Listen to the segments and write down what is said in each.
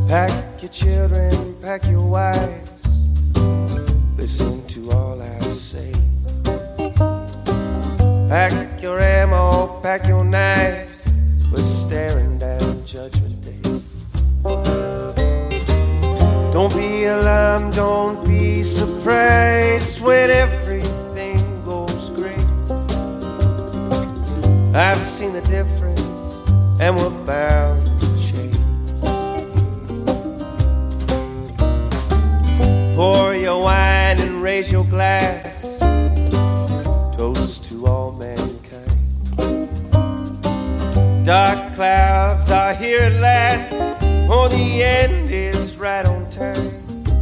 Pack your children, pack your wives. Listen to all I say. Pack your ammo, pack your knives. We're staring down Judgment Day. Don't be alarmed, don't be surprised when everything goes great. I've seen the difference and we're bound for change. Pour your wine and raise your glass. Toast to all mankind. Dark clouds are here at last. Oh, the end is right on time.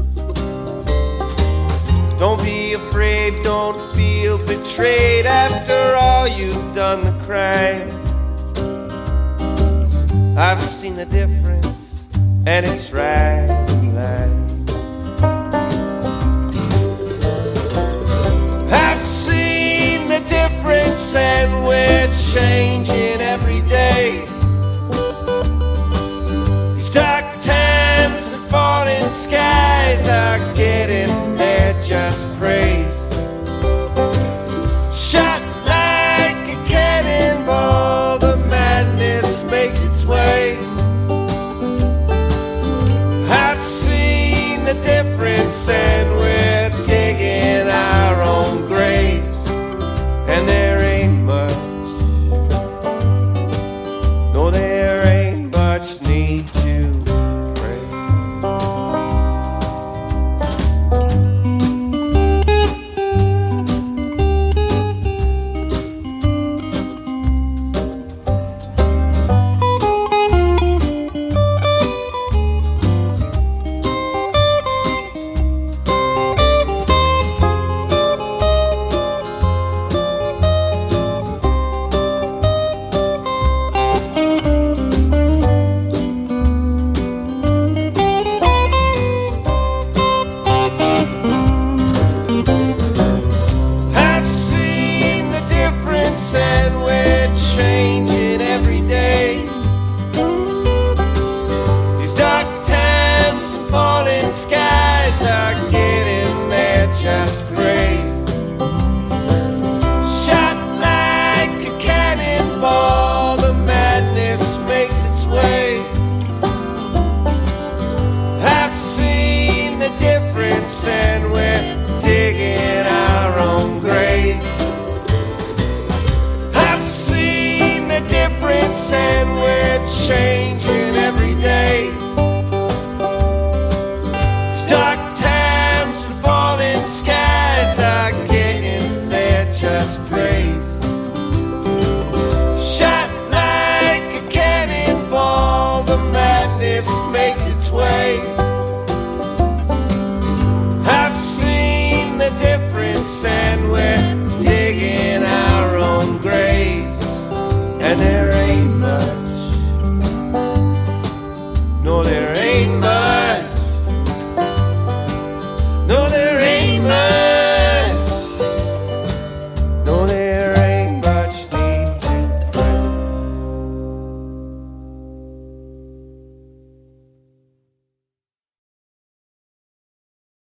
Don't be afraid, don't feel betrayed. After all, you've done the crime. I've seen the difference, and it's right in line. I've seen the difference, and we're changing every day.